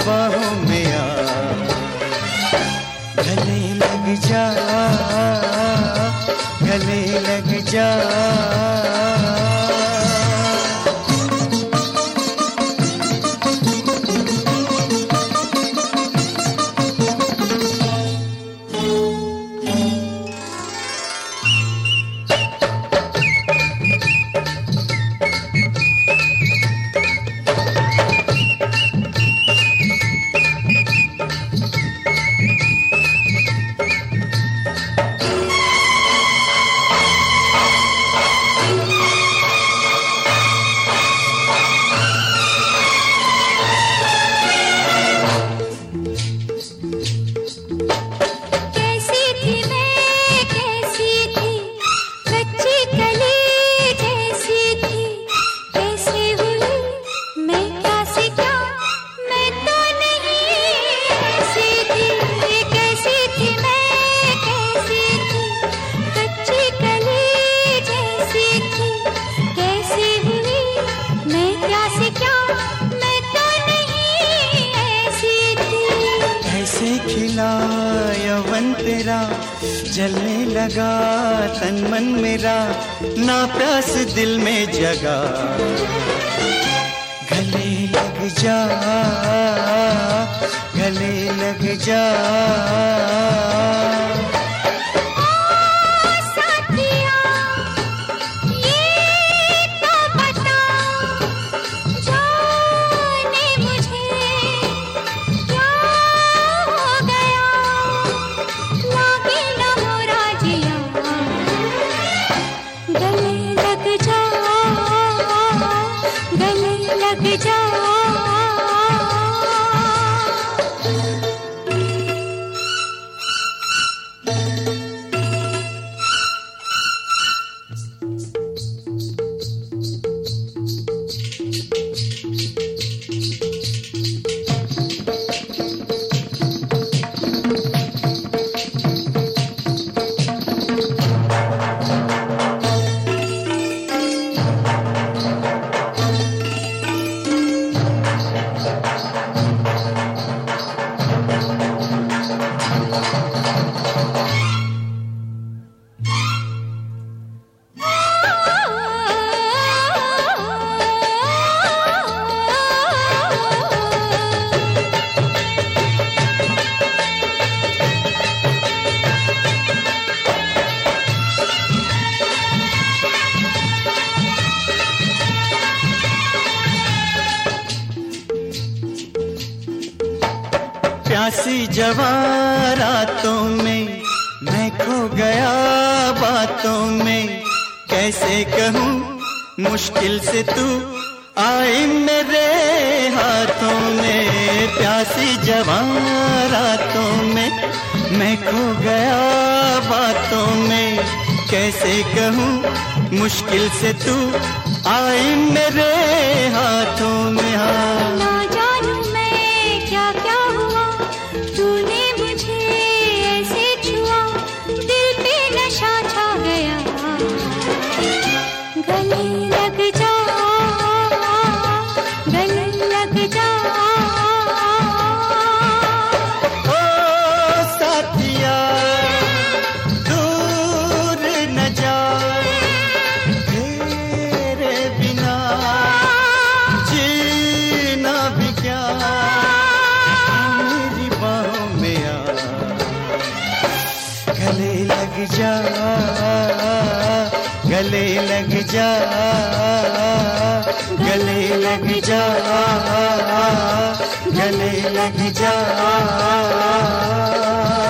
बाहों में आ, गले लग जा, गले लग जा। खिला यौवन तेरा, जलने लगा तन मन मेरा, ना प्यास दिल में जगा। गले लग जा, गले लग जा। प्यासी जवां रातों में मैं खो गया बातों में, कैसे कहूँ मुश्किल से तू आई मेरे हाथों में। प्यासी जवां रातों में मैं खो गया बातों में, कैसे कहूँ मुश्किल से तू आई मेरे हाथों में। हाँ जा, गले लग जा, गले लग जा, गले लग जा।